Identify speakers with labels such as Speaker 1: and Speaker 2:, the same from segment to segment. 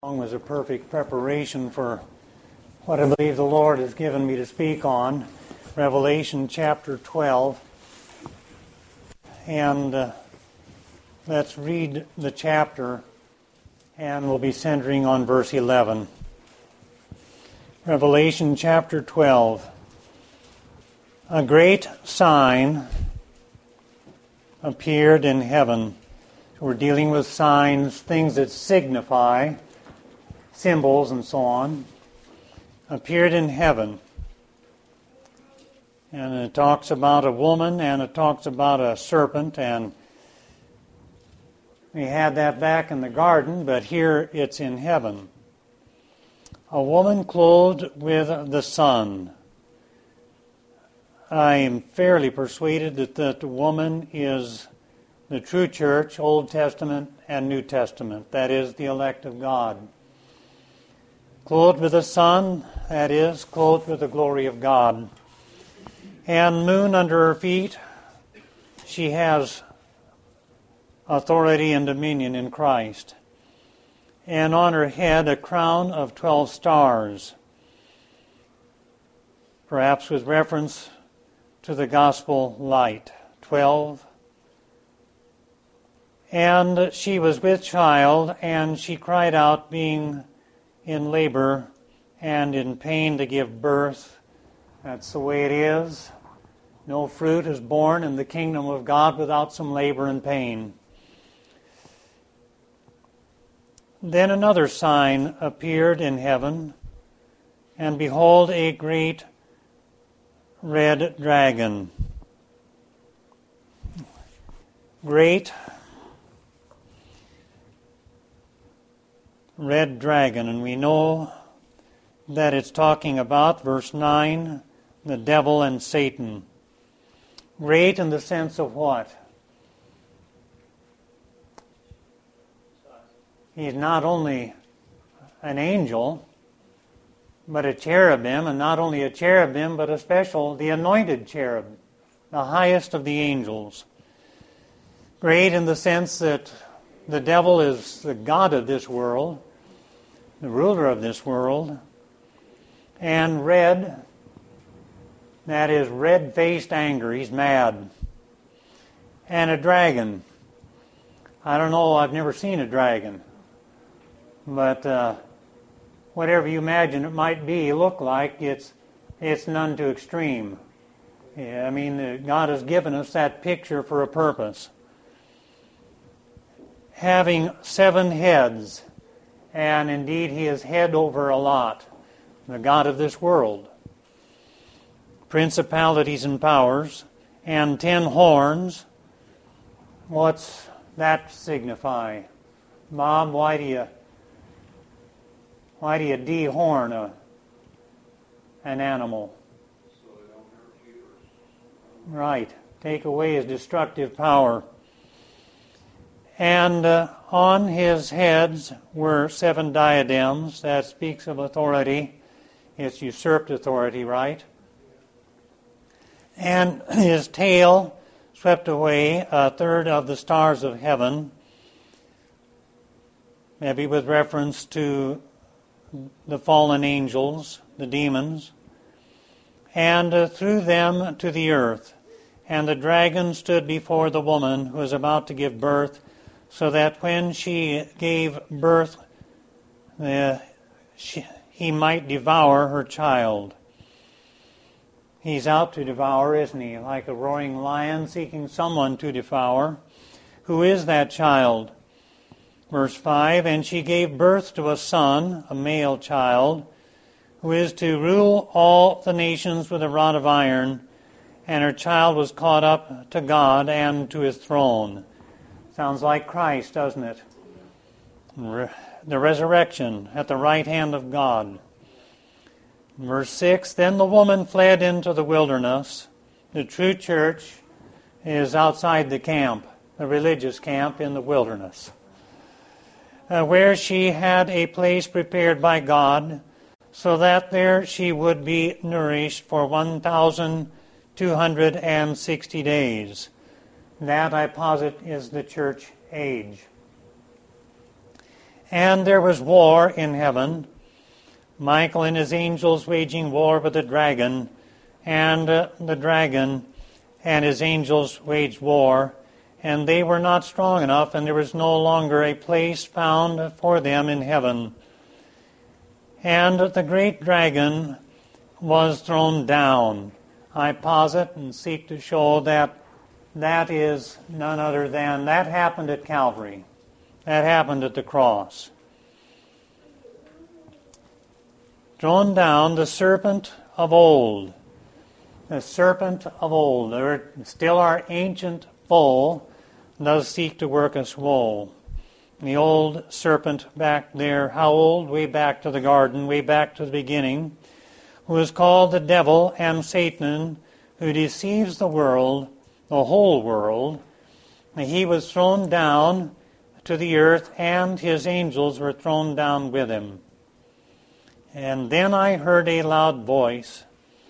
Speaker 1: Was a perfect preparation for what I believe the Lord has given me to speak on, Revelation chapter 12. And let's read the chapter, and we'll be centering on verse 11. Revelation chapter 12. A great sign appeared in heaven. We're dealing with signs, things that signify, symbols and so on, appeared in heaven. And it talks about a woman and it talks about a serpent, and we had that back in the garden, but here it's in heaven. A woman clothed with the sun. I am fairly persuaded that the woman is the true church, Old Testament and New Testament, that is, the elect of God. Clothed with the sun, that is, clothed with the glory of God. And moon under her feet, she has authority and dominion in Christ. And on her head a crown of 12 stars, perhaps with reference to the gospel light. 12. And she was with child, and she cried out, being in labor and in pain to give birth. That's the way it is. No fruit is born in the kingdom of God without some labor and pain. Then another sign appeared in heaven, and behold, a great red dragon. Great red dragon, and we know that it's talking about, verse 9, the devil and Satan. Great in the sense of what? He's not only an angel, but a cherubim, and not only a cherubim, but the anointed cherub, the highest of the angels. Great in the sense that the devil is the god of this world, the ruler of this world, and red, that is red-faced anger. He's mad. And a dragon. I don't know, I've never seen a dragon. But whatever you imagine it might look like, it's none too extreme. Yeah, I mean, God has given us that picture for a purpose. Having 7 heads, and indeed he is head over a lot, the god of this world. Principalities and powers, and 10 horns. What's that signify? Bob, why do you dehorn an animal? So they don't hurt you. Right. Take away his destructive power. And on his heads were 7 diadems. That speaks of authority. It's usurped authority, right? And his tail swept away 1/3 of the stars of heaven, maybe with reference to the fallen angels, the demons, and threw them to the earth. And the dragon stood before the woman who was about to give birth, so that when she gave birth, he might devour her child. He's out to devour, isn't he? Like a roaring lion seeking someone to devour. Who is that child? Verse 5, and she gave birth to a son, a male child, who is to rule all the nations with a rod of iron, and her child was caught up to God and to his throne. Sounds like Christ, doesn't it? The resurrection at the right hand of God. Verse 6, then the woman fled into the wilderness. The true church is outside the camp, the religious camp in the wilderness, where she had a place prepared by God, so that there she would be nourished for 1,260 days. That, I posit, is the church age. And there was war in heaven, Michael and his angels waging war with the dragon, and the dragon and his angels waged war, and they were not strong enough, and there was no longer a place found for them in heaven. And the great dragon was thrown down. I posit and seek to show that that is none other than, that happened at Calvary. That happened at the cross. Thrown down, the serpent of old. The serpent of old. Still our ancient foe does seek to work us woe. The old serpent back there, how old? Way back to the garden, way back to the beginning, who is called the devil and Satan, who deceives the world, the whole world. He was thrown down to the earth, and his angels were thrown down with him. And then I heard a loud voice.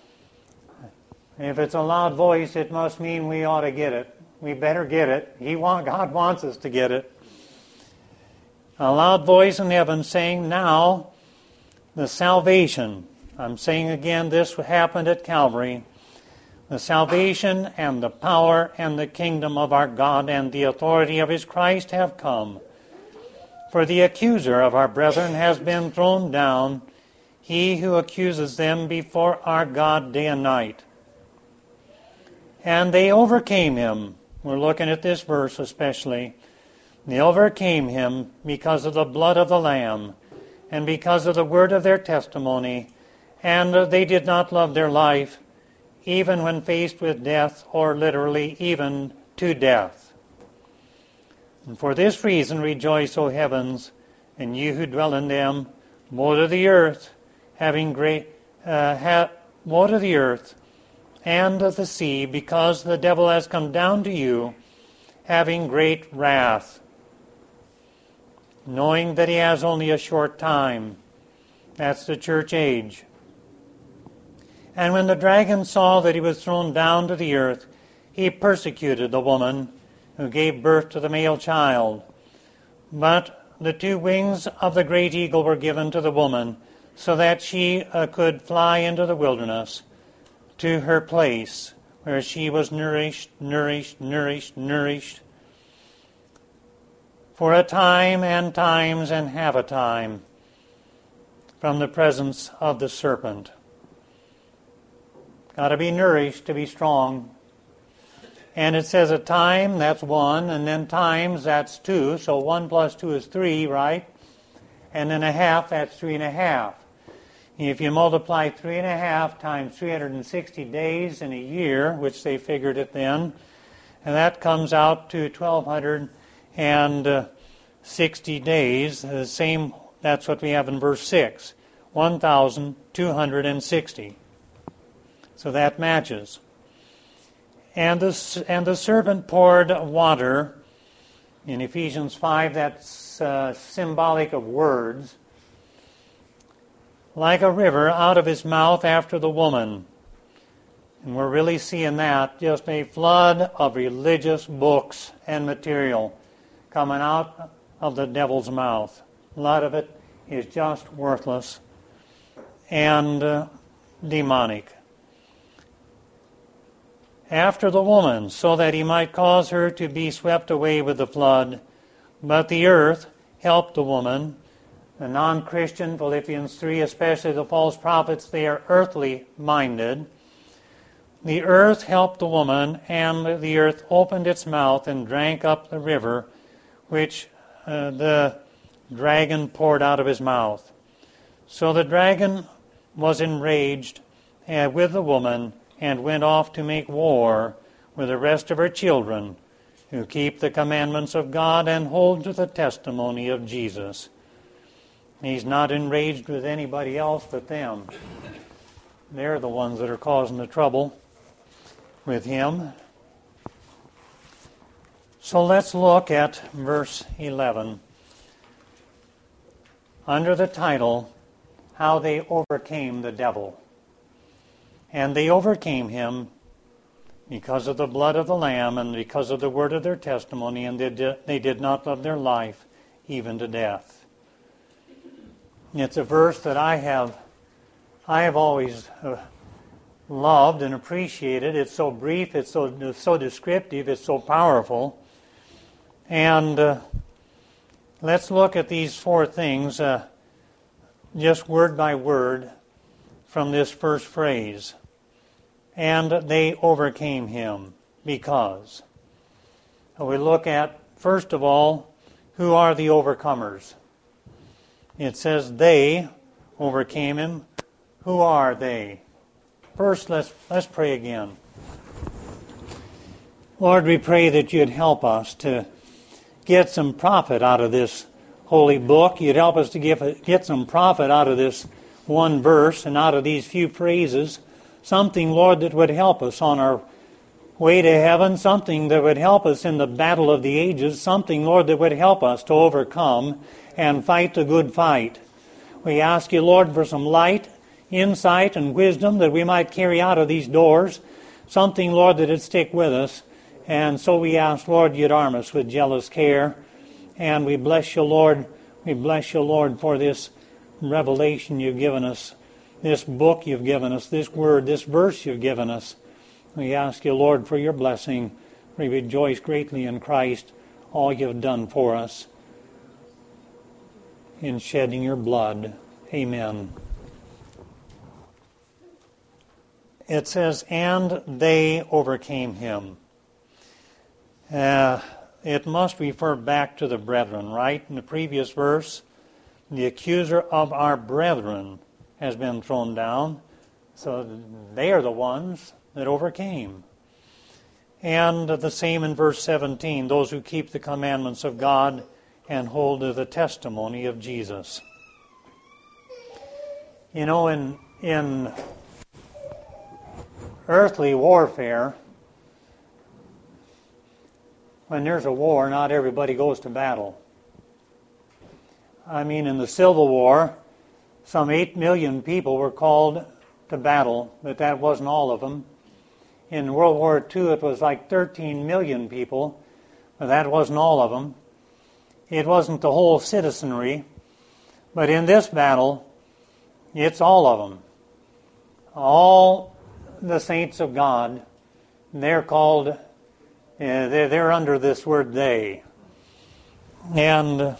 Speaker 1: If it's a loud voice, it must mean we ought to get it. We better get it. God wants us to get it. A loud voice in heaven saying, now the salvation. I'm saying again, this happened at Calvary. The salvation and the power and the kingdom of our God and the authority of his Christ have come. For the accuser of our brethren has been thrown down, he who accuses them before our God day and night. And they overcame him. We're looking at this verse especially. They overcame him because of the blood of the Lamb and because of the word of their testimony, and they did not love their life, even when faced with death, or literally even to death. And for this reason rejoice, O heavens, and you who dwell in them. Woe to the earth, woe to the earth and the sea, because the devil has come down to you, having great wrath, knowing that he has only a short time. That's the church age. And when the dragon saw that he was thrown down to the earth, he persecuted the woman who gave birth to the male child. But the 2 wings of the great eagle were given to the woman, so that she could fly into the wilderness to her place, where she was nourished for a time and times and half a time from the presence of the serpent. Got to be nourished to be strong. And it says a time, that's 1, and then times, that's 2. So 1 plus 2 is 3, right? And then a half, that's 3.5. If you multiply 3.5 times 360 days in a year, which they figured it then, and that comes out to 1,260 days. The same, that's what we have in verse 6, 1,260. So that matches. And the serpent poured water. In Ephesians 5, that's symbolic of words. Like a river out of his mouth after the woman. And we're really seeing that, just a flood of religious books and material coming out of the devil's mouth. A lot of it is just worthless and demonic. After the woman, so that he might cause her to be swept away with the flood. But the earth helped the woman. The non-Christian, Philippians 3, especially the false prophets, they are earthly minded. The earth helped the woman, and the earth opened its mouth and drank up the river, which the dragon poured out of his mouth. So the dragon was enraged with the woman, and went off to make war with the rest of her children, who keep the commandments of God and hold to the testimony of Jesus. He's not enraged with anybody else but them. They're the ones that are causing the trouble with him. So let's look at verse 11. Under the title, How They Overcame the Devil. And they overcame him because of the blood of the Lamb and because of the word of their testimony, and they did not love their life even to death. It's a verse that I have always loved and appreciated. It's so brief, it's so descriptive, it's so powerful. And let's look at these four things, just word by word, from this first phrase. And they overcame him because. We look at, first of all, who are the overcomers? It says they overcame him. Who are they? First, let's pray again. Lord, we pray that you'd help us to get some profit out of this holy book. You'd help us to get some profit out of this one verse and out of these few phrases. Something, Lord, that would help us on our way to heaven. Something that would help us in the battle of the ages. Something, Lord, that would help us to overcome and fight the good fight. We ask you, Lord, for some light, insight, and wisdom that we might carry out of these doors. Something, Lord, that would stick with us. And so we ask, Lord, you'd arm us with jealous care. And we bless you, Lord. We bless you, Lord, for this revelation you've given us, this book you've given us, this word, this verse you've given us. We ask you, Lord, for your blessing. We rejoice greatly in Christ, all you've done for us in shedding your blood. Amen. It says, and they overcame him. It must refer back to the brethren, right? In the previous verse, the accuser of our brethren has been thrown down. So they are the ones that overcame. And the same in verse 17, those who keep the commandments of God and hold to the testimony of Jesus. You know, in earthly warfare, when there's a war, not everybody goes to battle. I mean, in the Civil War, some 8 million people were called to battle, but that wasn't all of them. In World War II, it was like 13 million people, but that wasn't all of them. It wasn't the whole citizenry. But in this battle, it's all of them. All the saints of God, they're called, they're under this word they. And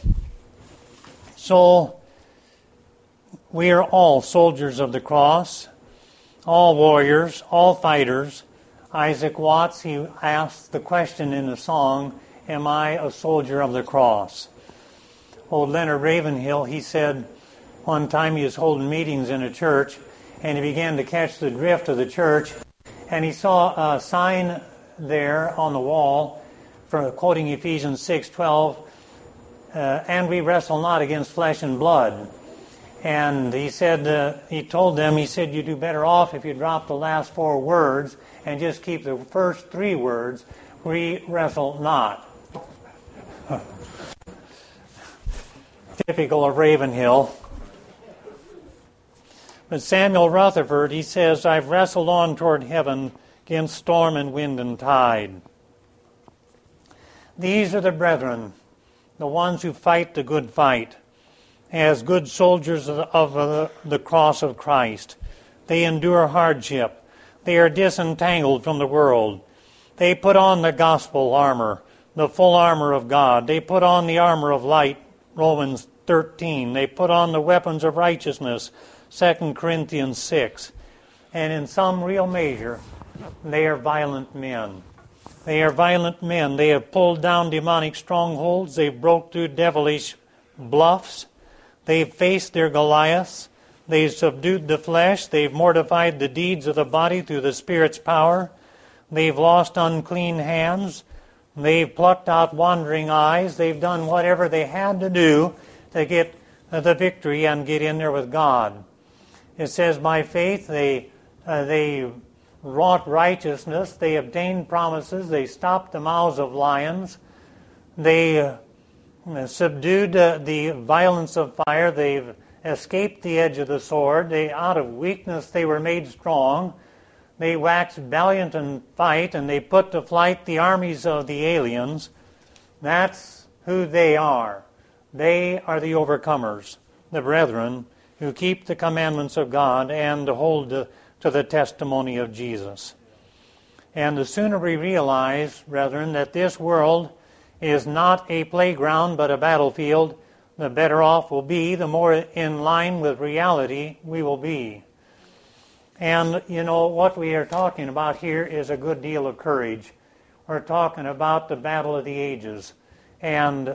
Speaker 1: so we are all soldiers of the cross, all warriors, all fighters. Isaac Watts, he asked the question in the song, am I a soldier of the cross? Old Leonard Ravenhill, he said one time he was holding meetings in a church, and he began to catch the drift of the church, and he saw a sign there on the wall, for quoting Ephesians 6:12, and we wrestle not against flesh and blood. And he said, he told them, he said, you do better off if you drop the last 4 words and just keep the first 3 words, we wrestle not. Typical of Ravenhill. But Samuel Rutherford, he says, I've wrestled on toward heaven against storm and wind and tide. These are the brethren, the ones who fight the good fight. As good soldiers of the cross of Christ. They endure hardship. They are disentangled from the world. They put on the gospel armor, the full armor of God. They put on the armor of light, Romans 13. They put on the weapons of righteousness, 2 Corinthians 6. And in some real measure, they are violent men. They are violent men. They have pulled down demonic strongholds. They've broke through devilish bluffs. They've faced their Goliaths. They've subdued the flesh. They've mortified the deeds of the body through the Spirit's power. They've lost unclean hands. They've plucked out wandering eyes. They've done whatever they had to do to get the victory and get in there with God. It says, by faith they wrought righteousness. They obtained promises. They stopped the mouths of lions. They subdued the violence of fire. They've escaped the edge of the sword. Out of weakness they were made strong. They waxed valiant in fight, and they put to flight the armies of the aliens. That's who they are. They are the overcomers. the brethren who keep the commandments of God and hold to the testimony of Jesus. And the sooner we realize, brethren, that this world is not a playground but a battlefield, the better off we'll be, the more in line with reality we will be. And, what we are talking about here is a good deal of courage. We're talking about the battle of the ages. And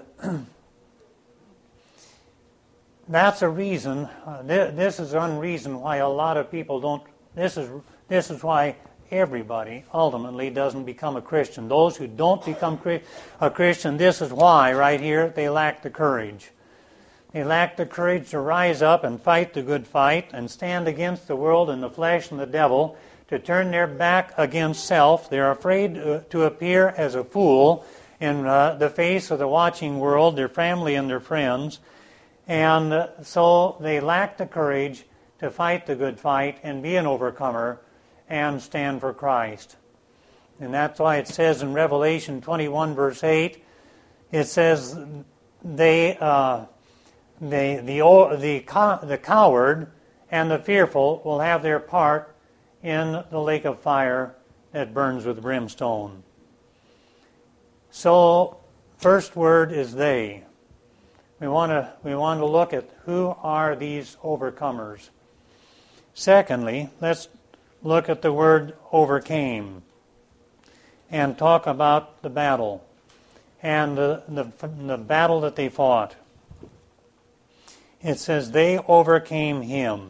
Speaker 1: that's a reason, this is one reason why a lot of people don't, this is why everybody ultimately doesn't become a Christian. Those who don't become a Christian, this is why right here, they lack the courage. They lack the courage to rise up and fight the good fight and stand against the world and the flesh and the devil, to turn their back against self. They're afraid to appear as a fool in the face of the watching world, their family and their friends. And so they lack the courage to fight the good fight and be an overcomer and stand for Christ. And that's why it says in Revelation 21 verse 8, it says the coward and the fearful will have their part in the lake of fire that burns with brimstone. So, first word is they. We want to look at who are these overcomers. Secondly, let's look at the word overcame and talk about the battle and the battle that they fought. It says they overcame him.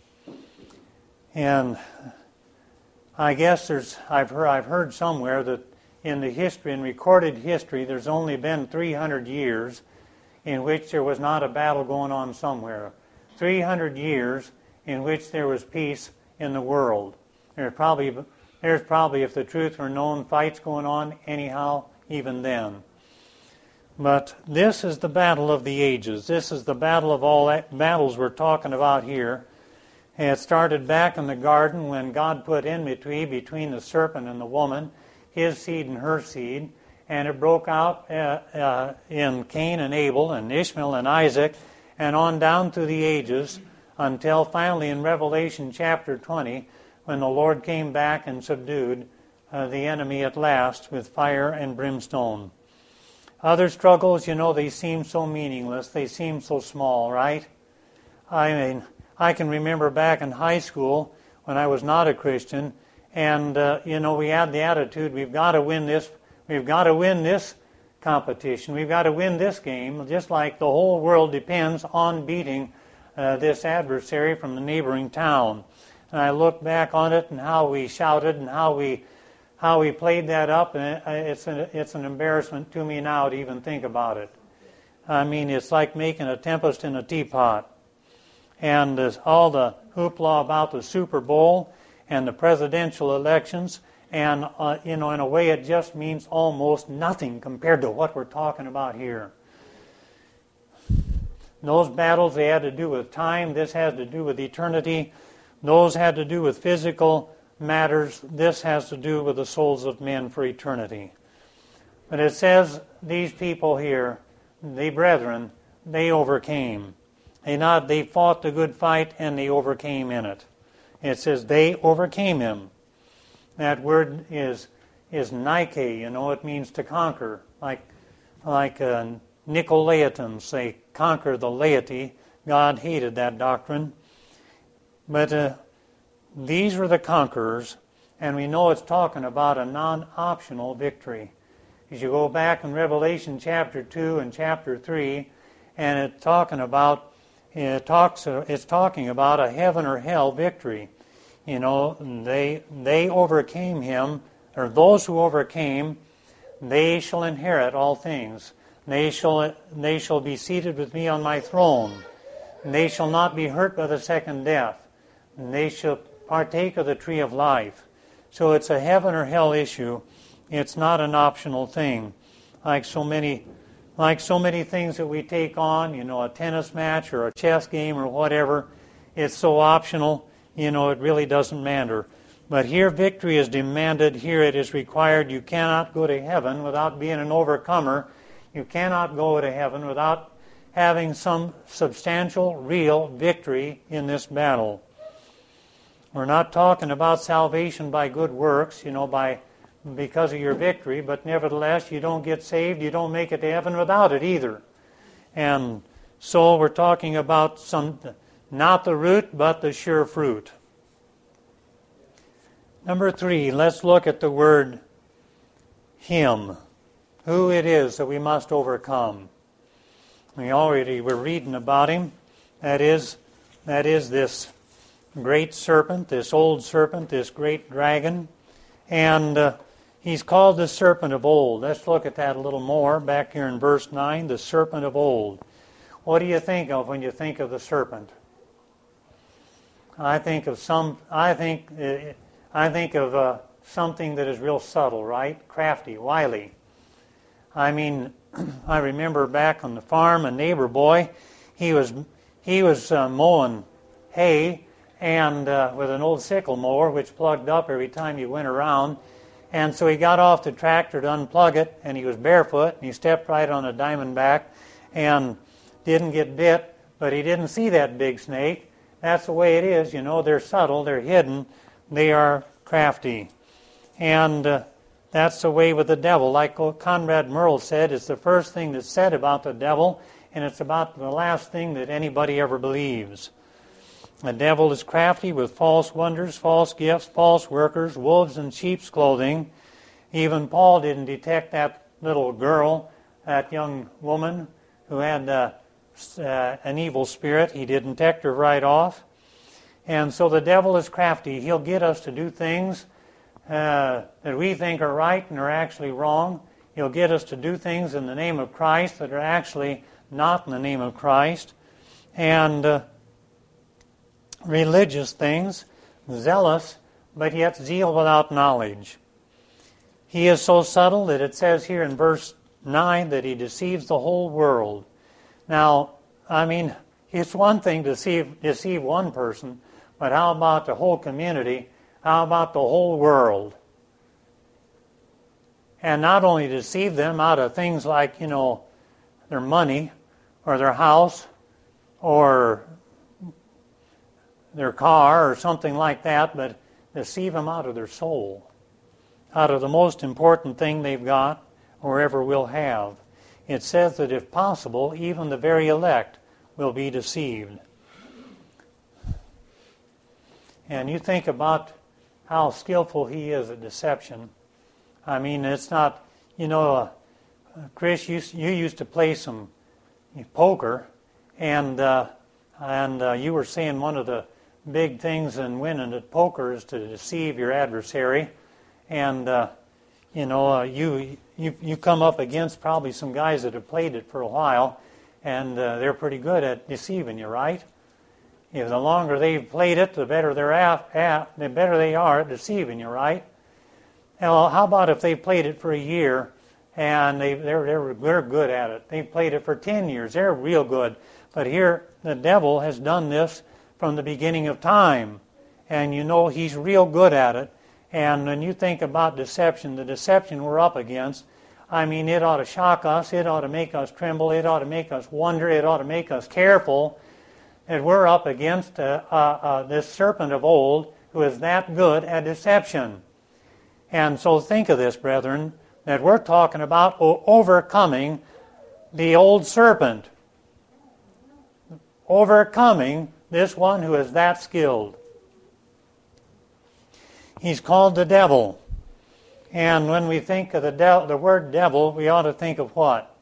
Speaker 1: And I guess I've heard somewhere that in the history, in recorded history, there's only been 300 years in which there was not a battle going on somewhere. 300 years in which there was peace in the world. There's probably, if the truth were known, fights going on anyhow, even then. But this is the battle of the ages. This is the battle of all battles we're talking about here. And it started back in the garden when God put enmity between the serpent and the woman, his seed and her seed. And it broke out in Cain and Abel and Ishmael and Isaac and on down through the ages until finally in Revelation chapter 20 when the Lord came back and subdued the enemy at last with fire and brimstone. Other struggles, they seem so meaningless. They seem so small, right? I mean, I can remember back in high school when I was not a Christian, and, we had the attitude, we've got to win this. We've got to win this competition. We've got to win this game, just like the whole world depends on beating this adversary from the neighboring town. And I look back on it and how we shouted and how we played that up, and it's an embarrassment to me now to even think about it. I mean, it's like making a tempest in a teapot. And there's all the hoopla about the Super Bowl and the presidential elections, and in a way it just means almost nothing compared to what we're talking about here. Those battles, they had to do with time. This has to do with eternity. Those had to do with physical matters. This has to do with the souls of men for eternity. But it says these people here, the brethren, they overcame. They fought the good fight and they overcame in it. It says they overcame him. That word is Nike. It means to conquer. Like Nicolaitans, they conquer the laity. God hated that doctrine. But these were the conquerors, and we know it's talking about a non-optional victory. As you go back in Revelation chapter 2 and chapter 3, and it's talking about a heaven or hell victory. They overcame him, or those who overcame, they shall inherit all things. They shall be seated with me on my throne. And they shall not be hurt by the second death. And they shall partake of the tree of life. So it's a heaven or hell issue. It's not an optional thing. Like so many things that we take on, a tennis match or a chess game or whatever, it's so optional, it really doesn't matter. But here victory is demanded. Here it is required. You cannot go to heaven without being an overcomer. You cannot go to heaven without having some substantial, real victory in this battle. We're not talking about salvation by good works, because of your victory, but nevertheless, you don't get saved, you don't make it to heaven without it either. And so we're talking about not the root, but the sure fruit. Number 3, let's look at the word him, who it is that we must overcome. We already were reading about him. That is this great serpent, this old serpent, this great dragon. And he's called the serpent of old. Let's look at that a little more back here in verse 9, the serpent of old. What do you think of when you think of the serpent? I think of something that is real subtle, right? Crafty, wily. I mean, I remember back on the farm, a neighbor boy, he was mowing hay and with an old sickle mower which plugged up every time you went around. And so he got off the tractor to unplug it, and he was barefoot, and he stepped right on a diamondback and didn't get bit, but he didn't see that big snake. That's the way it is, they're subtle, they're hidden, they are crafty. And that's the way with the devil. Like Conrad Merle said, it's the first thing that's said about the devil, and it's about the last thing that anybody ever believes. The devil is crafty with false wonders, false gifts, false workers, wolves in sheep's clothing. Even Paul didn't detect that little girl, that young woman who had an evil spirit. He didn't detect her right off. And so the devil is crafty. He'll get us to do things that we think are right and are actually wrong. He'll get us to do things in the name of Christ that are actually not in the name of Christ. And religious things, zealous, but yet zeal without knowledge. He is so subtle that it says here in verse 9 that he deceives the whole world. Now, it's one thing to deceive one person, but how about the whole community? How about the whole world? And not only deceive them out of things like, their money or their house or their car or something like that, but deceive them out of their soul, out of the most important thing they've got or ever will have. It says that if possible, even the very elect will be deceived. And you think about how skillful he is at deception. It's not, Chris, you used to play some poker, and you were saying one of the big things in winning at poker is to deceive your adversary. And, you come up against probably some guys that have played it for a while, and they're pretty good at deceiving you, right? If the longer they've played it, the better the better they are at deceiving you, right? Well, how about if they played it for a year and they're good at it? They've played it for 10 years. They're real good. But here, the devil has done this from the beginning of time. And he's real good at it. And when you think about deception, the deception we're up against, it ought to shock us. It ought to make us tremble. It ought to make us wonder. It ought to make us careful that we're up against this serpent of old who is that good at deception. And so think of this, brethren, that we're talking about overcoming the old serpent. Overcoming this one who is that skilled. He's called the devil. And when we think of the word devil, we ought to think of what?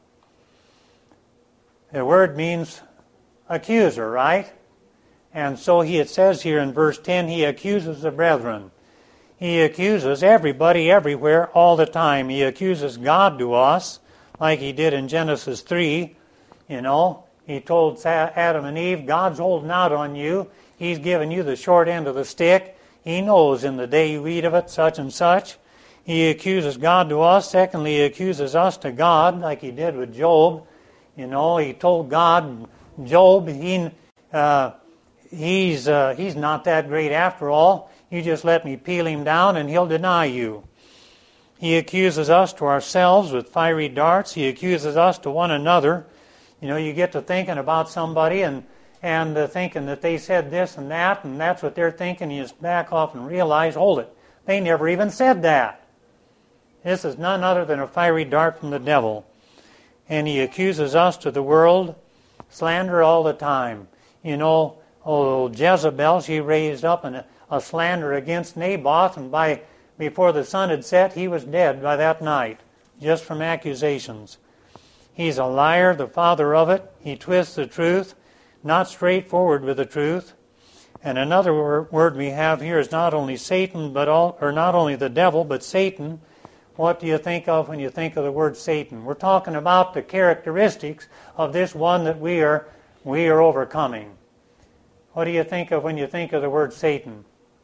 Speaker 1: The word means accuser, right? And so it says here in verse 10, he accuses the brethren. He accuses everybody, everywhere, all the time. He accuses God to us, like he did in Genesis 3. He told Adam and Eve, God's holding out on you. He's giving you the short end of the stick. He knows in the day you eat of it, such and such. He accuses God to us. Secondly, he accuses us to God, like he did with Job. He told God, Job, he's not that great after all. You just let me peel him down and he'll deny you. He accuses us to ourselves with fiery darts. He accuses us to one another. You get to thinking about somebody and thinking that they said this and that's what they're thinking. You just back off and realize, hold it, they never even said that. This is none other than a fiery dart from the devil. And he accuses us to the world, slander all the time. Jezebel, she raised up a slander against Naboth, and before the sun had set, he was dead by that night, just from accusations. He's a liar, the father of it. He twists the truth, not straightforward with the truth. And another word we have here is not only Satan, not only the devil, but Satan. What do you think of when you think of the word Satan? We're talking about the characteristics of this one that we are overcoming. What do you think of when you think of the word Satan?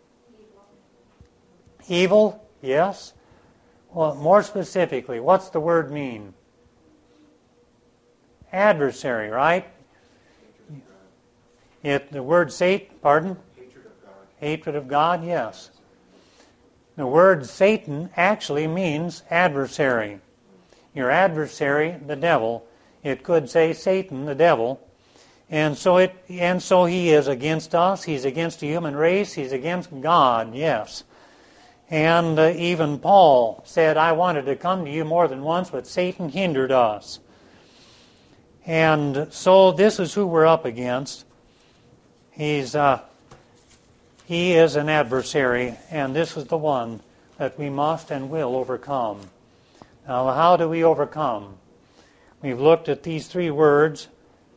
Speaker 1: Evil, yes. Well, more specifically, what's the word mean? Adversary, right? The word Satan, pardon?
Speaker 2: Hatred of God.
Speaker 1: Hatred of God, yes. The word Satan actually means adversary. Your adversary, the devil. It could say Satan, the devil. And so he is against us. He's against the human race. He's against God, yes. And even Paul said, I wanted to come to you more than once, but Satan hindered us. And so this is who we're up against. He is an adversary, and this is the one that we must and will overcome. Now, how do we overcome? We've looked at these three words.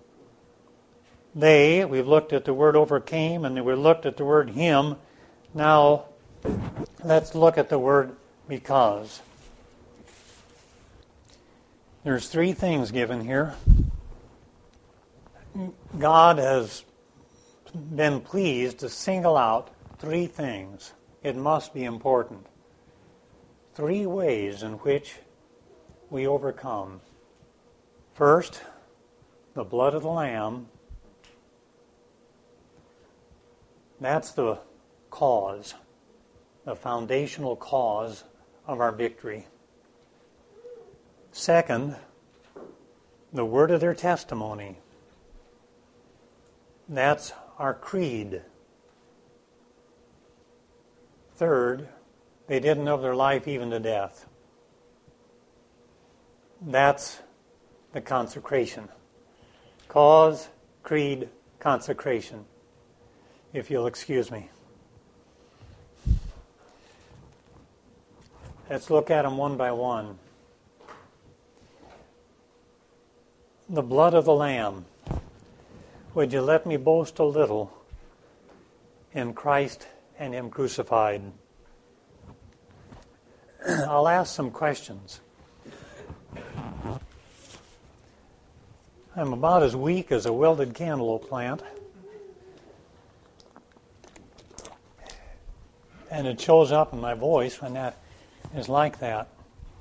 Speaker 1: We've looked at the word overcame, and we've looked at the word him. Now, let's look at the word because. There's three things given here. God has been pleased to single out three things. It must be important. Three ways in which we overcome. First, the blood of the Lamb. That's the cause, the foundational cause of our victory. Second, the word of their testimony. That's our creed. Third, they didn't love their life even to death. That's the consecration. Cause, creed, consecration. If you'll excuse me. Let's look at them one by one. The blood of the Lamb. Would you let me boast a little in Christ and Him crucified? I'll ask some questions. I'm about as weak as a welded cantaloupe plant. And it shows up in my voice when that is like that.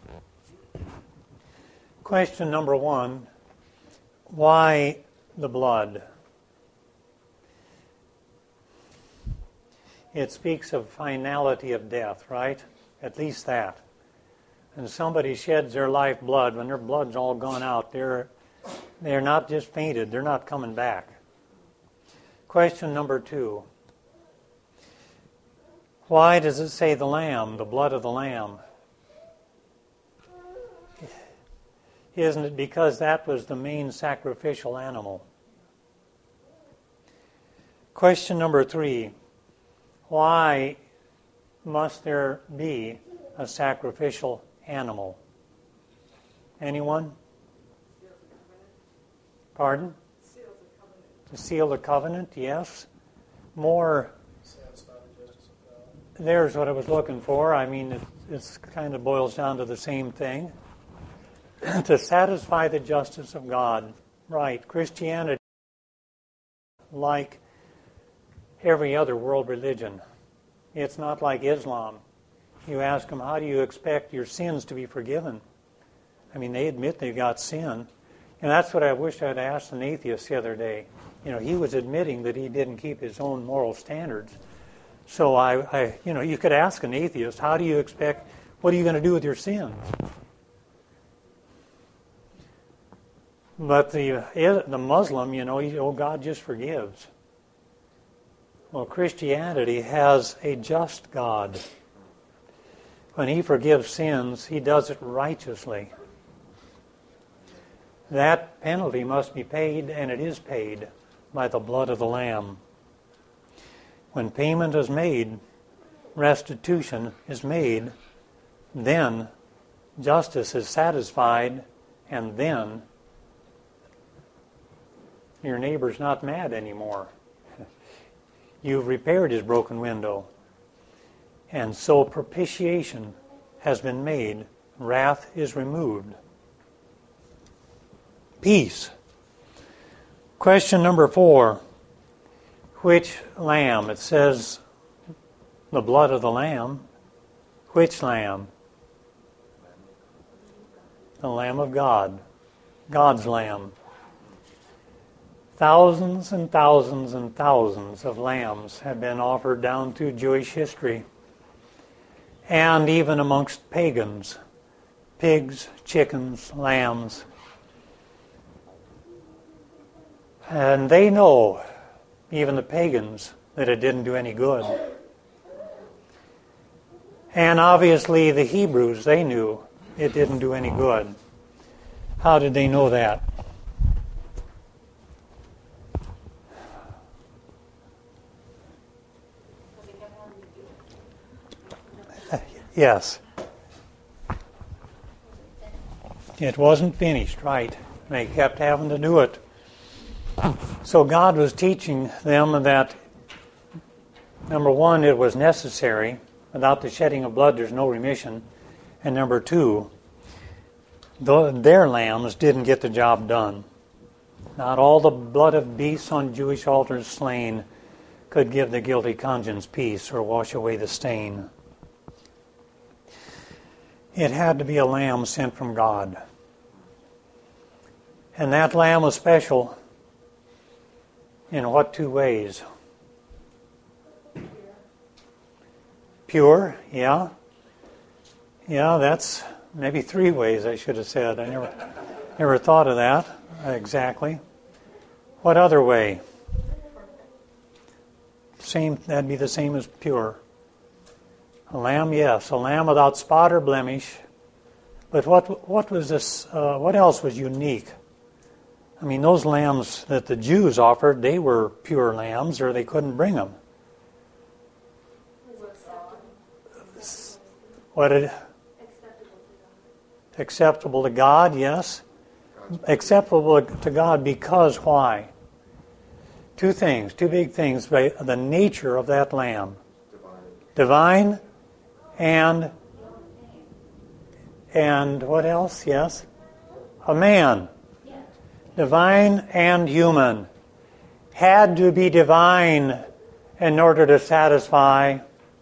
Speaker 1: Question number one, why the blood? It speaks of finality of death, right? At least that. And somebody sheds their life blood, when their blood's all gone out, they're not just fainted, they're not coming back. Question number two. Why does it say the Lamb, the blood of the Lamb? Isn't it because that was the main sacrificial animal? Question number three. Why must there be a sacrificial animal? Anyone? Pardon? To seal the covenant, yes. More.
Speaker 2: Satisfy the justice of God.
Speaker 1: There's what I was looking for. I mean, it kind of boils down to the same thing. To satisfy the justice of God. Right. Christianity, like every other world religion. It's not like Islam. You ask them, how do you expect your sins to be forgiven? I mean, they admit they've got sin. And that's what I wish I'd asked an atheist the other day. He was admitting that he didn't keep his own moral standards. So you could ask an atheist, how do you expect, what are you going to do with your sins? But the Muslim, God just forgives. Well, Christianity has a just God. When He forgives sins, He does it righteously. That penalty must be paid, and it is paid by the blood of the Lamb. When payment is made, restitution is made, then justice is satisfied, and then your neighbor's not mad anymore. You've repaired his broken window. And so propitiation has been made. Wrath is removed. Peace. Question number 4. Which lamb? It says the blood of the Lamb. Which lamb? The Lamb of God. God's Lamb. Thousands and thousands and thousands of lambs have been offered down through Jewish history. And even amongst pagans. Pigs, chickens, lambs. And they know, even the pagans, that it didn't do any good. And obviously the Hebrews, they knew it didn't do any good. How did they know that? Yes. It wasn't finished, right. They kept having to do it. So God was teaching them that, number 1, it was necessary. Without the shedding of blood, there's no remission. And number 2, their lambs didn't get the job done. Not all the blood of beasts on Jewish altars slain could give the guilty conscience peace or wash away the stain. It had to be a lamb sent from God. And that lamb was special in what 2 ways? Pure, yeah. Yeah, that's maybe 3 ways I should have said. I never thought of that exactly. What other way? That'd be the same as pure. A lamb, yes. A lamb without spot or blemish. But what was this? What else was unique? I mean, those lambs that the Jews offered, they were pure lambs, or they couldn't bring them. What did? Acceptable to God, yes. Acceptable to God because why? 2 things, 2 big things. The nature of that lamb. Divine and what else? Yes? A man. Divine and human. Had to be divine in order to satisfy.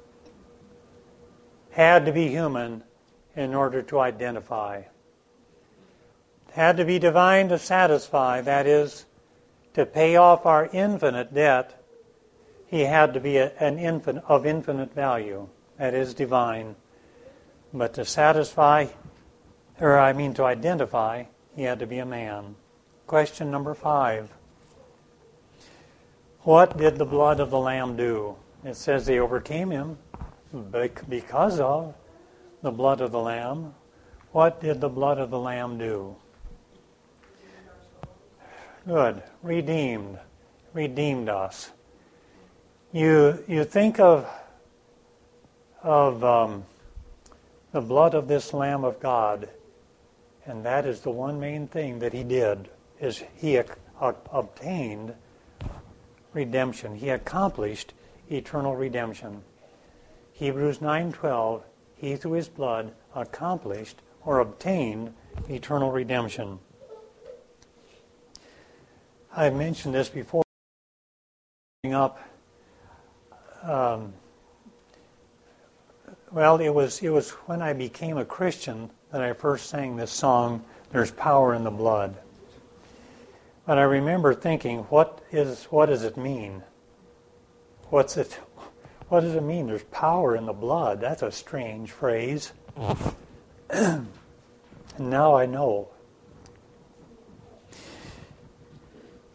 Speaker 1: Had to be human in order to identify. Had to be divine to satisfy, that is, to pay off our infinite debt. He had to be an infant of infinite value, that is divine. But to satisfy, to identify, he had to be a man. Question number 5. What did the blood of the Lamb do? It says they overcame him because of the blood of the Lamb. What did the blood of the Lamb do? Good. Redeemed us. You think of the blood of this Lamb of God, and that is the one main thing that he did, is he obtained redemption. He accomplished eternal redemption. Hebrews 9:12, he through his blood accomplished or obtained eternal redemption. I've mentioned this before. Up, it was when I became a Christian that I first sang this song, "There's Power in the Blood." But I remember thinking, what does it mean? What does it mean? There's power in the blood. That's a strange phrase. And now I know.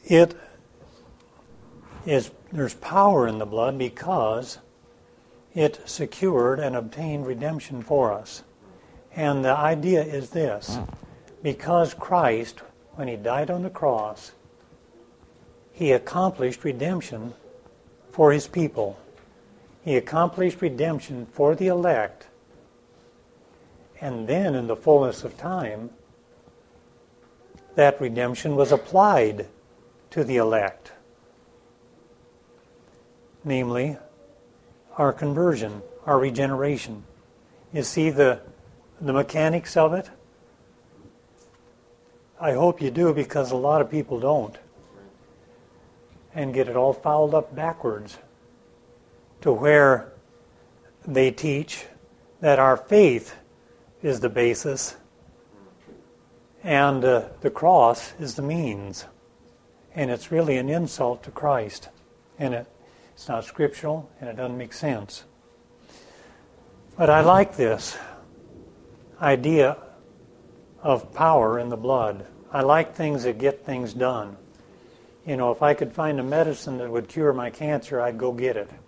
Speaker 1: there's power in the blood because it secured and obtained redemption for us. And the idea is this: because Christ, when he died on the cross, he accomplished redemption for his people. He accomplished redemption for the elect. And then in the fullness of time, that redemption was applied to the elect. Namely, our conversion, our regeneration. You see the mechanics of it? I hope you do, because a lot of people don't. And get it all fouled up backwards to where they teach that our faith is the basis and the cross is the means. And it's really an insult to Christ. And it's not scriptural, and it doesn't make sense. But I like this idea of power in the blood. I like things that get things done. You know, if I could find a medicine that would cure my cancer, I'd go get it.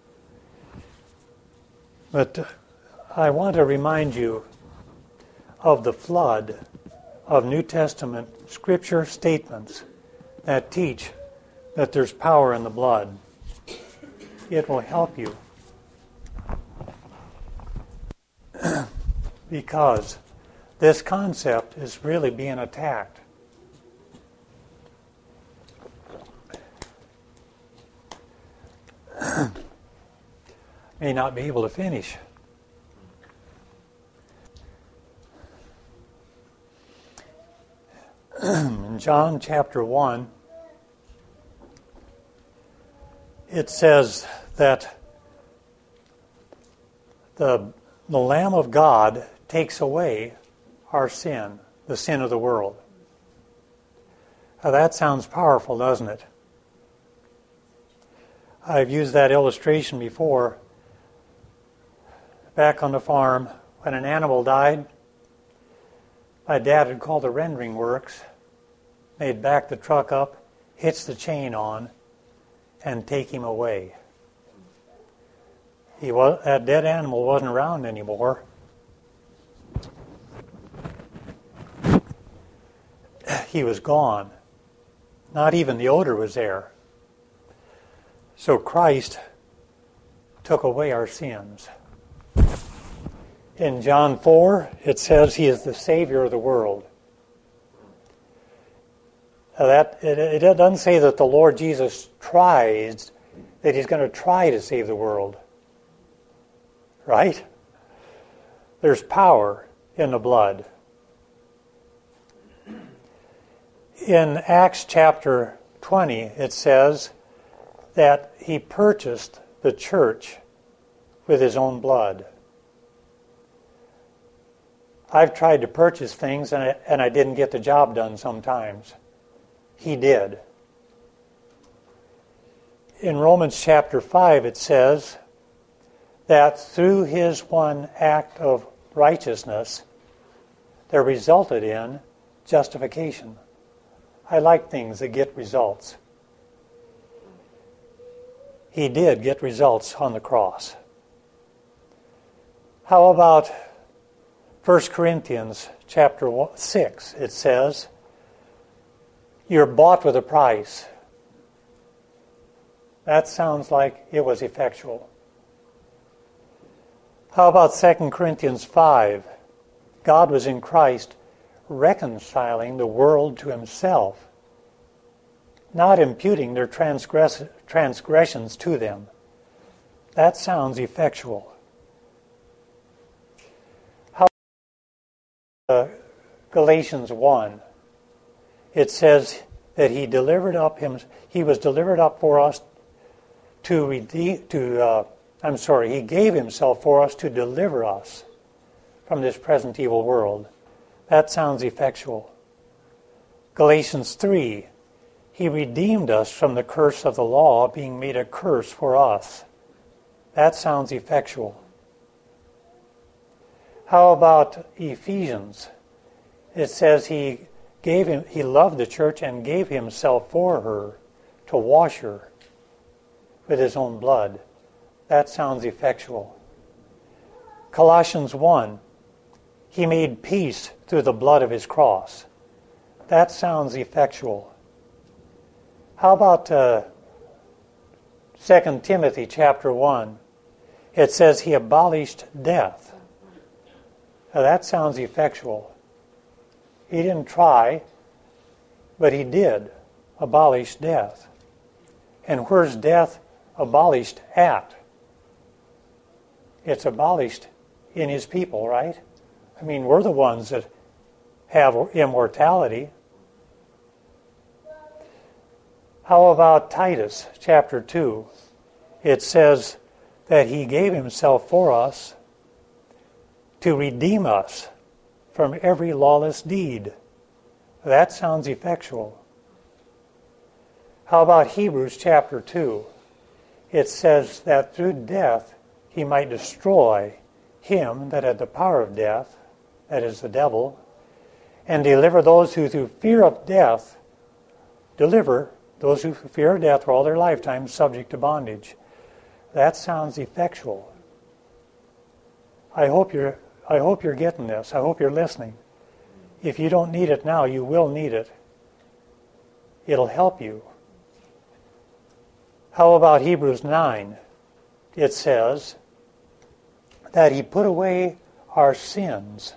Speaker 1: But I want to remind you of the flood of New Testament scripture statements that teach that there's power in the blood. It will help you. Because this concept is really being attacked. May not be able to finish. In John chapter 1, it says that the Lamb of God takes away our sin, the sin of the world. Now that sounds powerful, doesn't it? I've used that illustration before. Back on the farm, when an animal died, my dad had called the rendering works. They'd back the truck up, hitch the chain on, and take him away. That dead animal wasn't around anymore. He was gone. Not even the odor was there. So Christ took away our sins. In John 4, it says he is the Savior of the world. It doesn't say that the Lord Jesus tries, that he's going to try to save the world. Right? There's power in the blood. In Acts chapter 20, it says that he purchased the church with his own blood. I've tried to purchase things and I didn't get the job done sometimes. He did. In Romans chapter 5 it says that through his one act of righteousness there resulted in justification. I like things that get results. He did get results on the cross. How about 1 Corinthians chapter 6? It says, you're bought with a price. That sounds like it was effectual. How about 2 Corinthians 5? God was in Christ reconciling the world to himself, not imputing their transgressions to them. That sounds effectual. How about Galatians 1? It says that he was delivered up for us he gave himself for us to deliver us from this present evil world. That sounds effectual. Galatians 3, he redeemed us from the curse of the law, being made a curse for us. That sounds effectual. How about Ephesians? It says he loved the church and gave himself for her to wash her with his own blood. That sounds effectual. Colossians 1, he made peace through the blood of his cross. That sounds effectual. How about 2 Timothy chapter 1? It says he abolished death. Now that sounds effectual. He didn't try, but he did abolish death. And where's death abolished at? It's abolished in his people, right? I mean, we're the ones that have immortality. How about Titus chapter 2? It says that he gave himself for us to redeem us from every lawless deed. That sounds effectual. How about Hebrews chapter 2? It says that through death he might destroy him that had the power of death, that is the devil, and deliver those who through fear of death, deliver those who fear death for all their lifetime subject to bondage. That sounds effectual. I hope you're getting this. I hope you're listening. If you don't need it now, you will need it. It'll help you. How about Hebrews 9? It says that he put away our sins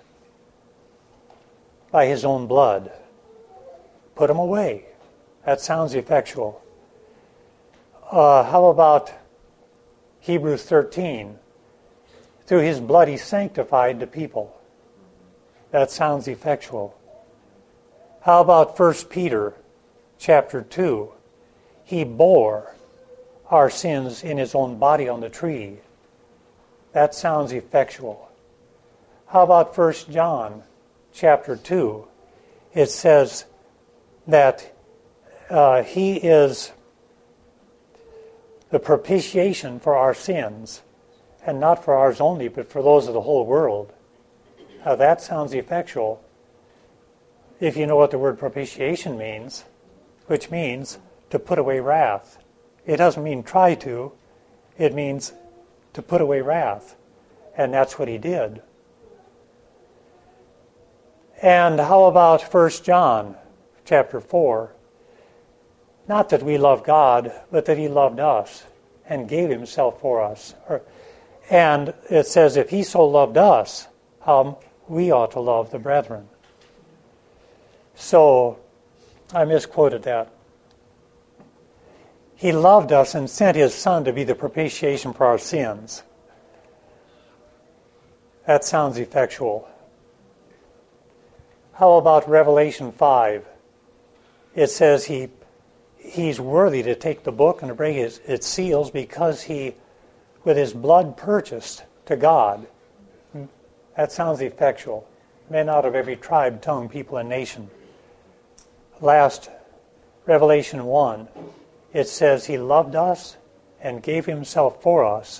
Speaker 1: by his own blood. Put them away. That sounds effectual. How about Hebrews 13? Through his blood he sanctified the people. That sounds effectual. How about 1 Peter chapter 2? He bore our sins in his own body on the tree. That sounds effectual. How about 1 John chapter 2? It says that he is the propitiation for our sins, and not for ours only, but for those of the whole world. That sounds effectual. If you know what the word propitiation means, which means to put away wrath. It doesn't mean try to. It means to put away wrath. And that's what he did. And how about 1 John chapter 4? Not that we love God, but that he loved us and gave himself for us. And it says, if he so loved us, how we ought to love the brethren. So, I misquoted that. He loved us and sent his Son to be the propitiation for our sins. That sounds effectual. How about Revelation 5? It says he's worthy to take the book and to break its seals because he, with his blood, purchased to God. That sounds effectual. Men out of every tribe, tongue, people, and nation. Last, Revelation 1. It says he loved us and gave himself for us.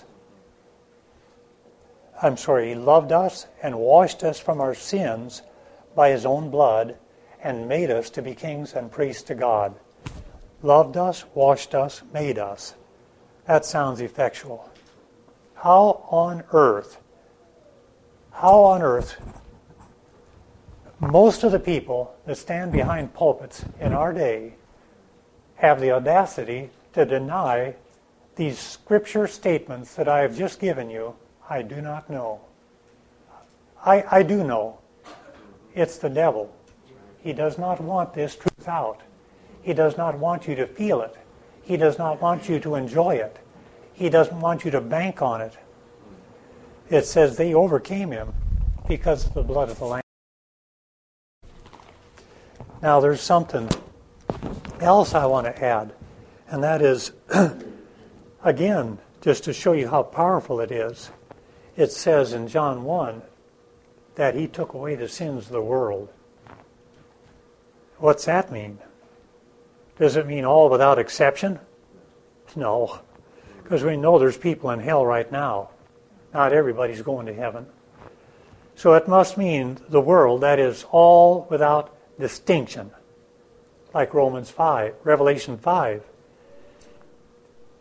Speaker 1: He loved us and washed us from our sins by his own blood and made us to be kings and priests to God. Loved us, washed us, made us. That sounds effectual. How on earth, most of the people that stand behind pulpits in our day have the audacity to deny these scripture statements that I have just given you? I do not know. I do know. It's the devil. He does not want this truth out. He does not want you to feel it. He does not want you to enjoy it. He doesn't want you to bank on it. It says they overcame him because of the blood of the Lamb. Now there's something else I want to add, and that is, again, just to show you how powerful it is. It says in John 1 that he took away the sins of the world. What's that mean? Does it mean all without exception? No, because we know there's people in hell right now. Not everybody's going to heaven. So it must mean the world, that is all without distinction. Like Revelation 5.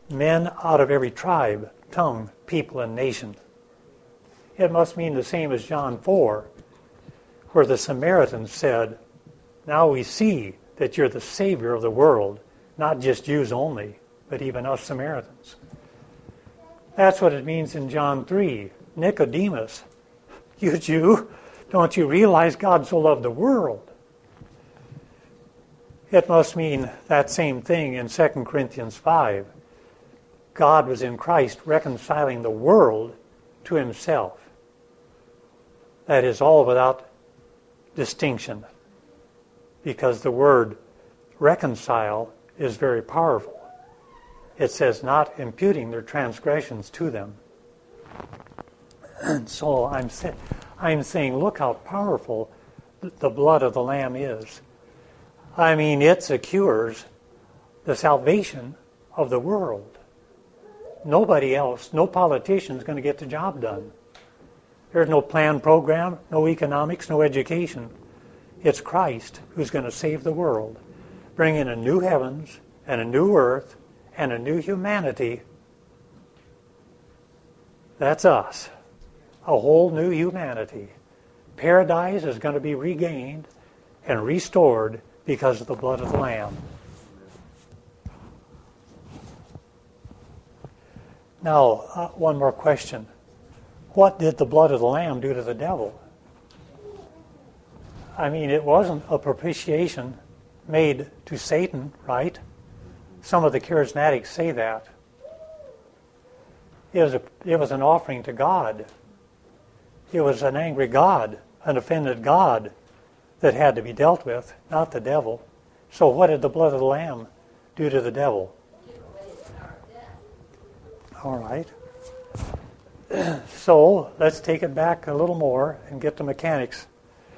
Speaker 1: men out of every tribe, tongue, people, and nation. It must mean the same as John 4, where the Samaritans said, now we see that you're the Savior of the world, not just Jews only, but even us Samaritans. That's what it means in John 3. Nicodemus, you Jew, don't you realize God so loved the world? It must mean that same thing in 2 Corinthians 5. God was in Christ reconciling the world to himself. That is all without distinction, because the word reconcile is very powerful. It says not imputing their transgressions to them. And so I'm saying, look how powerful the blood of the Lamb is. I mean, it secures the salvation of the world. Nobody else, no politician is going to get the job done. There's no planned program, no economics, no education. It's Christ who's going to save the world, bring in a new heavens and a new earth and a new humanity. That's us. A whole new humanity. Paradise is going to be regained and restored because of the blood of the Lamb. Now, one more question. What did the blood of the Lamb do to the devil? I mean, it wasn't a propitiation made to Satan, right? Some of the charismatics say that. It was an offering to God. It was an angry God, an offended God that had to be dealt with, not the devil. So what did the blood of the Lamb do to the devil? All right. So let's take it back a little more and get to mechanics.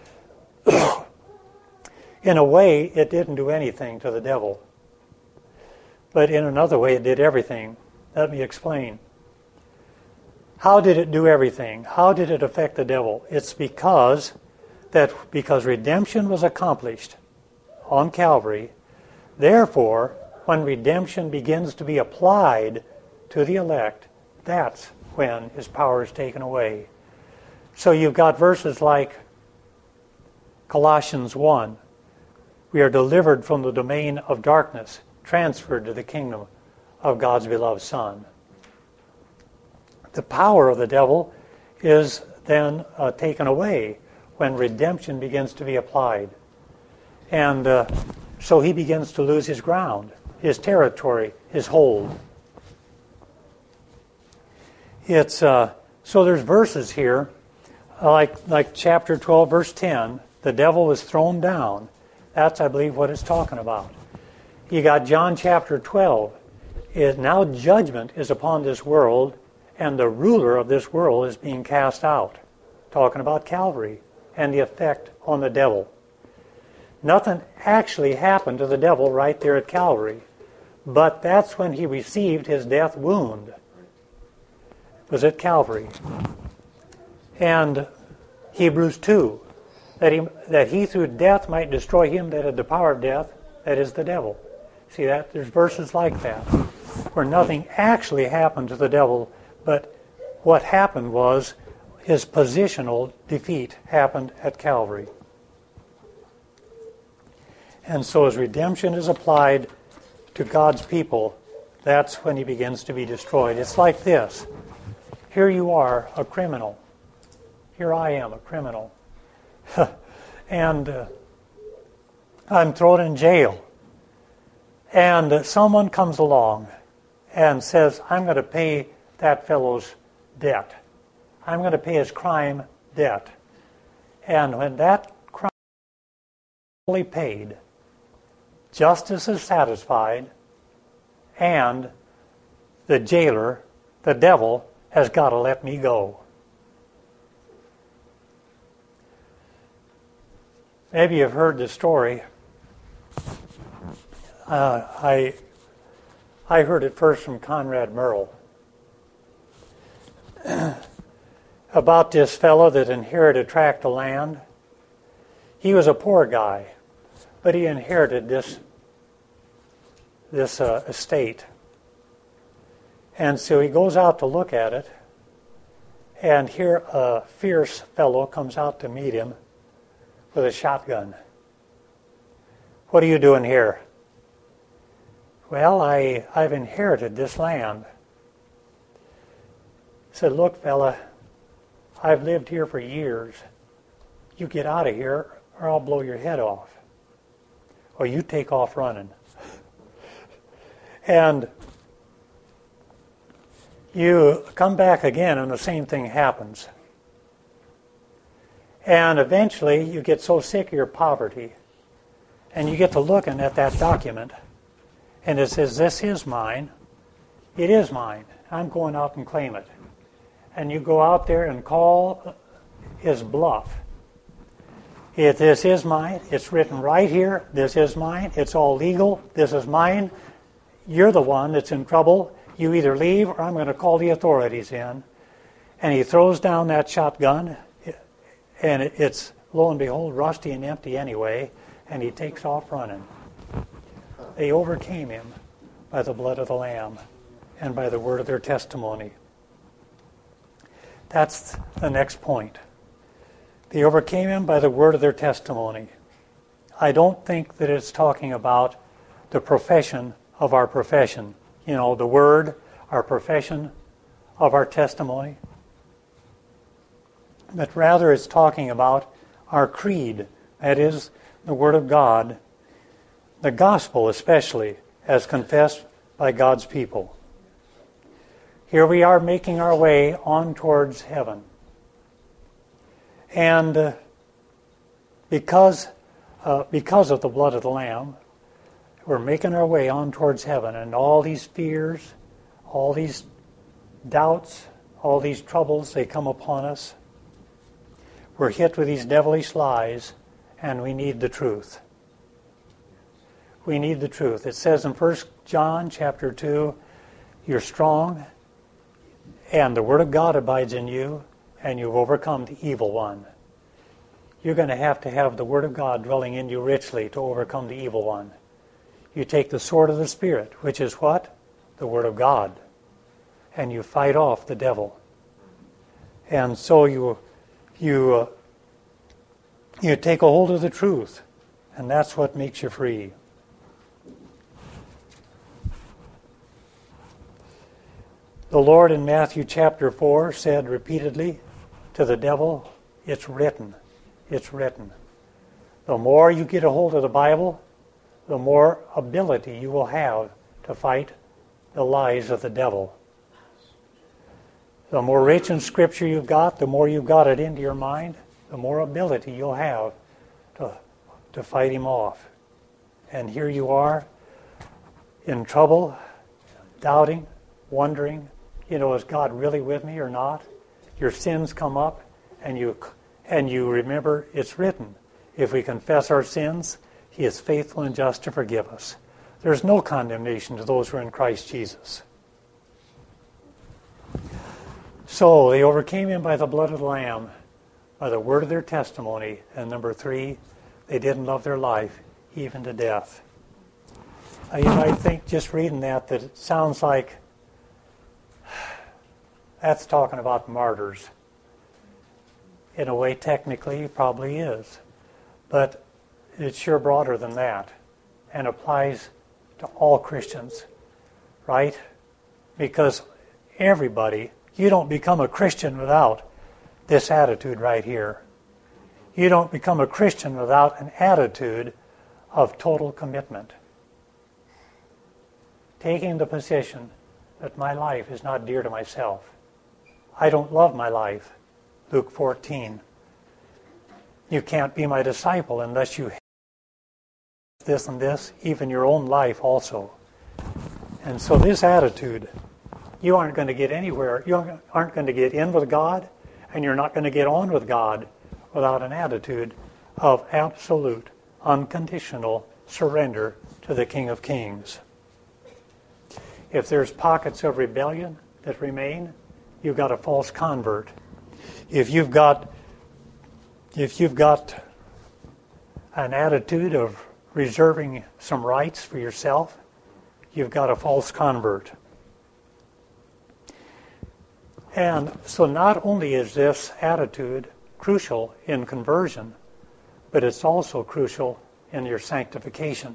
Speaker 1: In a way, it didn't do anything to the devil. But in another way, it did everything. Let me explain. How did it do everything? How did it affect the devil? It's because redemption was accomplished on Calvary. Therefore, when redemption begins to be applied to the elect, that's when his power is taken away. So you've got verses like Colossians 1. We are delivered from the domain of darkness, transferred to the kingdom of God's beloved Son. The power of the devil is then taken away when redemption begins to be applied. And so he begins to lose his ground, his territory, his hold. It's so there's verses here, like chapter 12, verse 10, the devil was thrown down. That's, I believe, what it's talking about. You got John chapter 12. Now judgment is upon this world, and the ruler of this world is being cast out. Talking about Calvary and the effect on the devil. Nothing actually happened to the devil right there at Calvary, but that's when he received his death wound. It was at Calvary. And Hebrews 2, that he through death might destroy him that had the power of death, that is the devil. See that? There's verses like that, where nothing actually happened to the devil, but what happened was his positional defeat happened at Calvary. And so as redemption is applied to God's people, that's when he begins to be destroyed. It's like this. Here you are, a criminal. Here I am, a criminal. And I'm thrown in jail. And someone comes along and says, I'm going to pay that fellow's debt. I'm going to pay his crime debt. And when that crime is fully paid, justice is satisfied, and the jailer, the devil, has got to let me go. Maybe you've heard the story. I heard it first from Conrad Merle about this fellow that inherited a tract of land. He was a poor guy, but he inherited this estate. And so he goes out to look at it, and here a fierce fellow comes out to meet him with a shotgun. "What are you doing here?" "Well, I've inherited this land." He said, "Look, fella, I've lived here for years. You get out of here or I'll blow your head off. Or you take off running." And you come back again and the same thing happens. And eventually you get so sick of your poverty and you get to looking at that document and it says, "This is mine. It is mine. I'm going out and claim it." And you go out there and call his bluff. This is mine. It's written right here. This is mine. It's all legal. This is mine. You're the one that's in trouble. You either leave or I'm going to call the authorities in. And he throws down that shotgun, and it's, lo and behold, rusty and empty anyway, and he takes off running. They overcame him by the blood of the Lamb and by the word of their testimony. That's the next point. They overcame him by the word of their testimony. I don't think that it's talking about the profession of our profession. You know, the word, our profession of our testimony. But rather it's talking about our creed. That is, the Word of God, the gospel especially, as confessed by God's people. Here we are making our way on towards heaven. And because of the blood of the Lamb, we're making our way on towards heaven. And all these fears, all these doubts, all these troubles, they come upon us. We're hit with these devilish lies, and we need the truth. We need the truth. It says in 1 John chapter 2, you're strong, and the Word of God abides in you, and you've overcome the evil one. You're going to have the Word of God dwelling in you richly to overcome the evil one. You take the sword of the Spirit, which is what? The Word of God. And you fight off the devil. And so you take a hold of the truth, and that's what makes you free. The Lord in Matthew chapter 4 said repeatedly to the devil, "It's written, it's written." The more you get a hold of the Bible, the more ability you will have to fight the lies of the devil. The more rich in Scripture you've got, the more you've got it into your mind, the more ability you'll have to fight him off. And here you are in trouble, doubting, wondering, is God really with me or not? Your sins come up, and you remember it's written. If we confess our sins, He is faithful and just to forgive us. There's no condemnation to those who are in Christ Jesus. So they overcame him by the blood of the Lamb, by the word of their testimony, and number 3, they didn't love their life even to death. You might think, just reading that it sounds like that's talking about martyrs. In a way, technically, it probably is. But it's sure broader than that and applies to all Christians, right? Because everybody, you don't become a Christian without this attitude right here. You don't become a Christian without an attitude of total commitment. Taking the position that my life is not dear to myself. I don't love my life. Luke 14. You can't be my disciple unless you hate this and this, even your own life also. And so this attitude, you aren't going to get anywhere. You aren't going to get in with God, and you're not going to get on with God without an attitude of absolute, unconditional surrender to the King of Kings. If there's pockets of rebellion that remain, you've got a false convert. If you've got an attitude of reserving some rights for yourself, you've got a false convert. And so not only is this attitude crucial in conversion, but it's also crucial in your sanctification.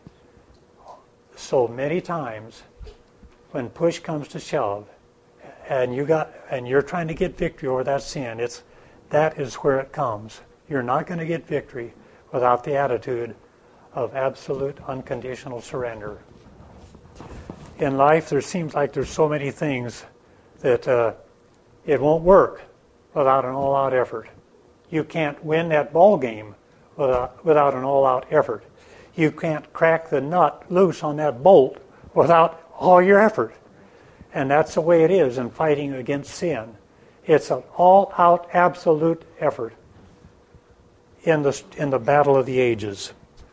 Speaker 1: So many times when push comes to shove and you're trying to get victory over that sin, that is where it comes. You're not going to get victory without the attitude of absolute unconditional surrender. In life, there seems like there's so many things that it won't work without an all-out effort. You can't win that ball game without an all-out effort. You can't crack the nut loose on that bolt without all your effort. And that's the way it is in fighting against sin. It's an all-out absolute effort in the battle of the ages.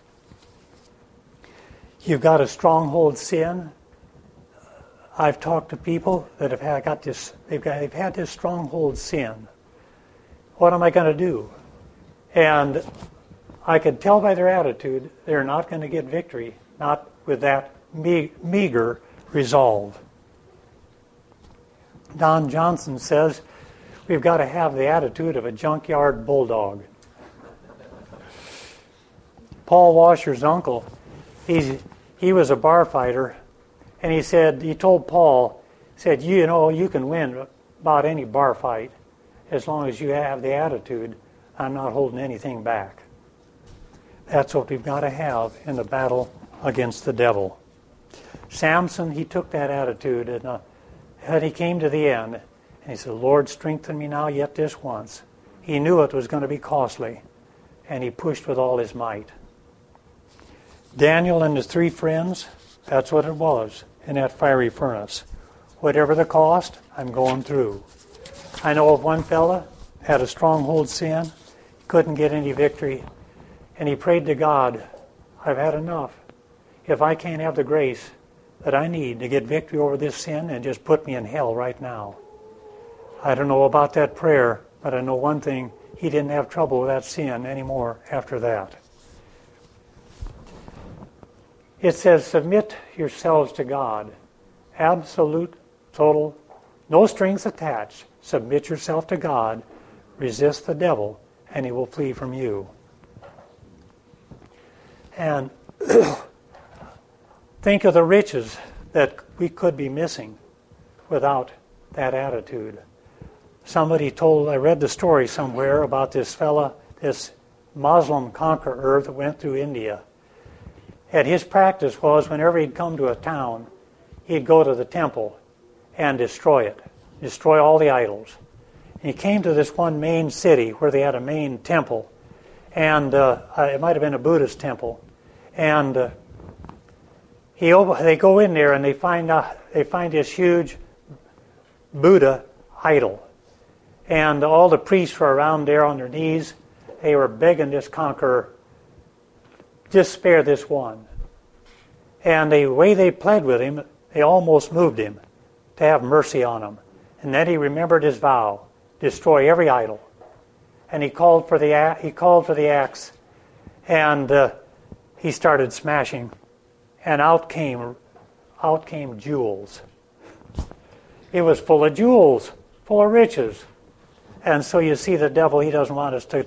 Speaker 1: You've got a stronghold sin. I've talked to people that have had this stronghold sin. What am I going to do? And I could tell by their attitude they're not going to get victory, not with that meager resolve. Don Johnson says we've got to have the attitude of a junkyard bulldog. Paul Washer's uncle, he was a bar fighter, and he told Paul, you can win about any bar fight as long as you have the attitude, I'm not holding anything back. That's what we've got to have in the battle against the devil. Samson, he took that attitude, and he came to the end, and he said, Lord, strengthen me now yet this once. He knew it was going to be costly, and he pushed with all his might. Daniel and his 3 friends, that's what it was in that fiery furnace. Whatever the cost, I'm going through. I know of one fella, had a stronghold sin, couldn't get any victory, and he prayed to God, I've had enough. If I can't have the grace that I need to get victory over this sin, and just put me in hell right now. I don't know about that prayer, but I know one thing, he didn't have trouble with that sin anymore after that. It says, submit yourselves to God. Absolute, total, no strings attached. Submit yourself to God. Resist the devil, and he will flee from you. And think of the riches that we could be missing without that attitude. I read the story somewhere about this fella, this Muslim conqueror that went through India. And his practice was whenever he'd come to a town, he'd go to the temple and destroy it, destroy all the idols. And he came to this one main city where they had a main temple, and it might have been a Buddhist temple. And they go in there and they find this huge Buddha idol, and all the priests were around there on their knees. They were begging this conqueror, just spare this one. And the way they pled with him, they almost moved him to have mercy on him. And then he remembered his vow, destroy every idol. And he called for the axe, and he started smashing. And out came jewels. It was full of jewels, full of riches. And so you see, the devil, he doesn't want us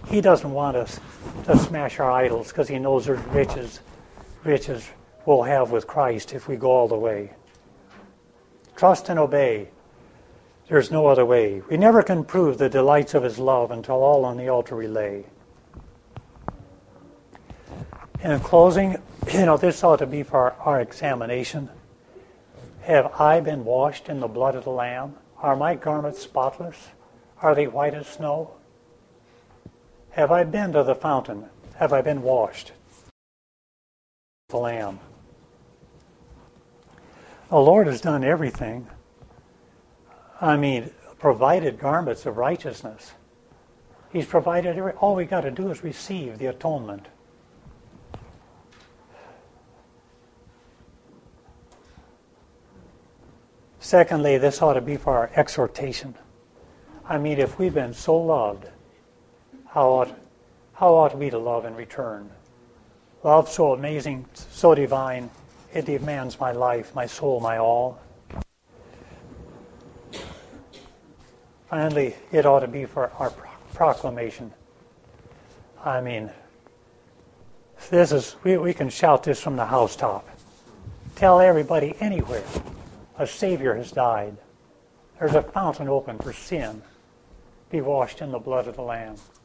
Speaker 1: to smash our idols, because he knows there's riches we'll have with Christ if we go all the way. Trust and obey. There's no other way. We never can prove the delights of his love until all on the altar we lay. In closing, this ought to be for our examination. Have I been washed in the blood of the Lamb? Are my garments spotless? Are they white as snow? Have I been to the fountain? Have I been washed? The Lamb. The Lord has done everything. Provided garments of righteousness. He's provided all we got to do is receive the atonement. Secondly, this ought to be for our exhortation. If we've been so loved, how ought we to love in return? Love so amazing, so divine, it demands my life, my soul, my all. Finally, it ought to be for our proclamation. I mean, we can shout this from the housetop. Tell everybody anywhere, a Savior has died. There's a fountain open for sin. Be washed in the blood of the Lamb.